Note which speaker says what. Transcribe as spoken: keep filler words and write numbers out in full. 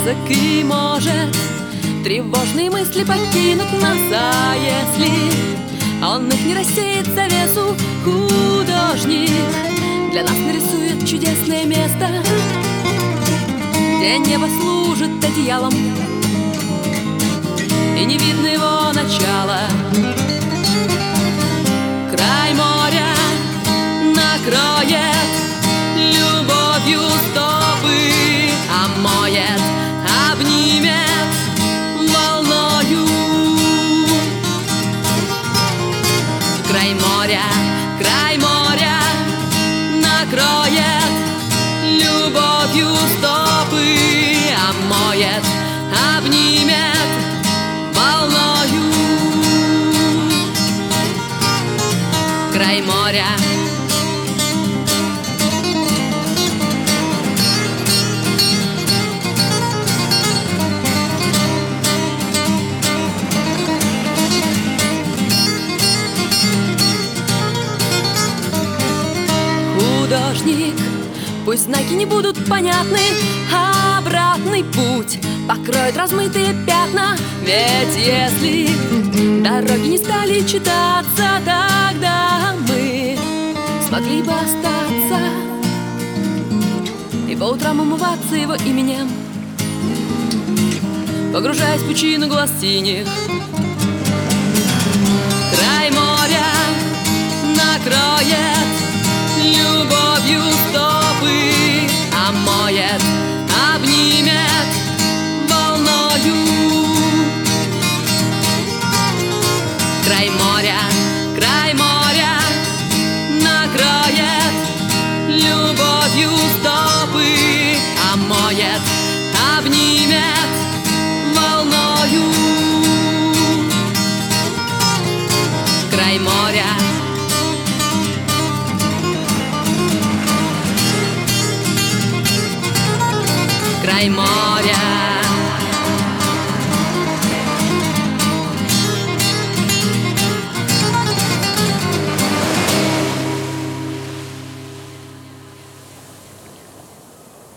Speaker 1: сказок и может тревожные мысли покинут нас. А если он их не рассеет завесу, художник для нас нарисует чудесное место, где небо служит одеялом и не видно его начала. Край моря накроет любовью стопы, омоет, обнимет волною. Край моря, край моря накроет любовью стопы, омоет, обнимет волною. Край моря. Художник, пусть знаки не будут понятны, а обратный путь покроет размытые пятна. Ведь если дороги не стали читаться, тогда мы смогли бы остаться и по утрам умываться его именем, погружаясь в пучину глаз синих. Край моря накроет любовью стопы, омоет, обнимет волною. Край моря, край моря накроет любовью стопы, омоет, обнимет волною. Край моря. Край моря.